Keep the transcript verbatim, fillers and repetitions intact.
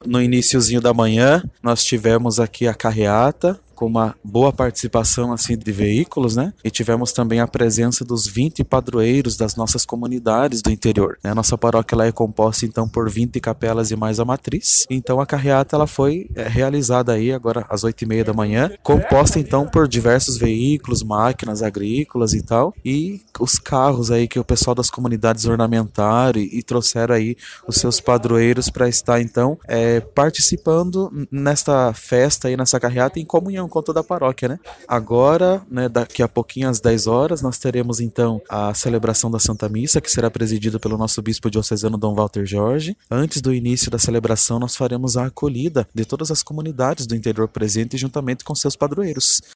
no iniciozinho da manhã, nós tivemos aqui a carreata, com uma boa participação assim de veículos, né? E tivemos também a presença dos vinte padroeiros das nossas comunidades do interior, né? A nossa paróquia ela é composta então por vinte capelas e mais a matriz. Então a carreata ela foi é, realizada aí agora às oito e meia da manhã, composta então por diversos veículos, máquinas agrícolas e tal, e os carros aí que o pessoal das comunidades ornamentaram e, e trouxeram aí os seus padroeiros para estar então é, participando nesta festa aí, nessa carreata em comunhão com toda a paróquia, né? Agora, né, daqui a pouquinho às dez horas, nós teremos então a celebração da Santa Missa, que será presidida pelo nosso bispo diocesano Dom Walter Jorge. Antes do início da celebração, nós faremos a acolhida de todas as comunidades do interior presente juntamente com seus padroeiros.